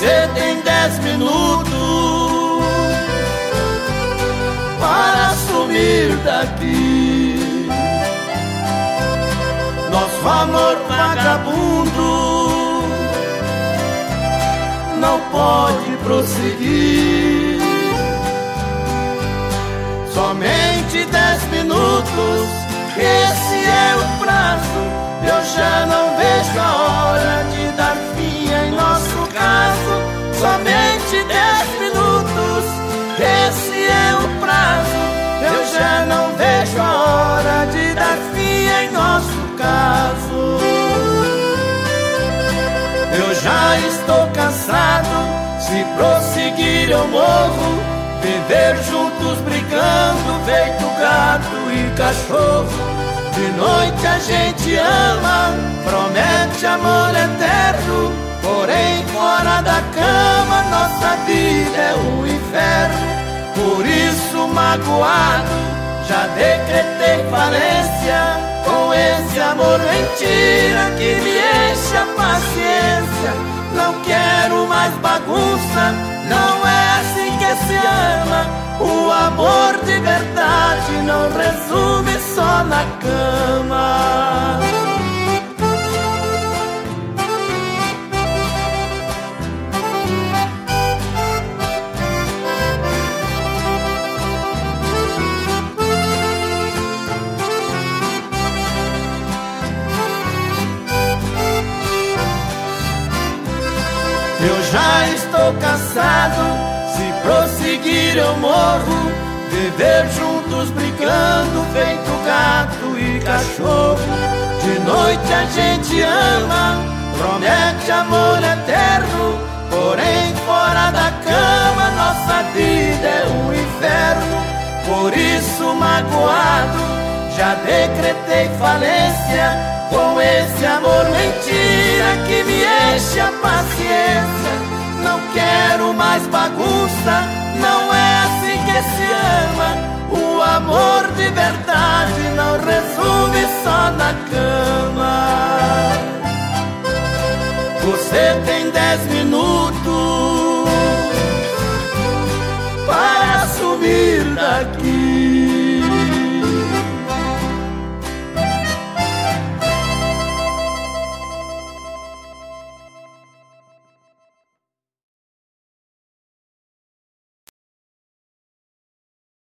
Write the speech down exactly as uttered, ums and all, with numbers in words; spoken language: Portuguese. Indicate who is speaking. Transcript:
Speaker 1: Você tem dez minutos para sumir daqui. Nosso amor vagabundo não pode prosseguir. Somente dez minutos, esse é o prazo. Eu já não vejo a hora de dar fim em nosso caso. Somente dez minutos, esse é o prazo. Eu já não vejo a hora de dar fim em nosso caso. Eu já estou cansado, se prosseguir eu morro. Viver juntos brigando, feito gato e cachorro. De noite a gente ama, promete amor eterno. Porém fora da cama nossa vida é um inferno. Por isso magoado, já decretei falência. Com esse amor mentira que me enche a paciência. Não quero mais bagunça, não é assim que se ama. O amor de verdade não resume só na cama. Eu já estou cansado, se prosseguir eu morro. Viver juntos brigando, feito gato e cachorro. De noite a gente ama, promete amor eterno. Porém fora da cama nossa vida é um inferno. Por isso magoado, já decretei falência. Com esse amor mentira que me enche a paciência. Não quero mais bagunça, não é assim que se ama. O amor de verdade não resume só na cama. Você tem dez minutos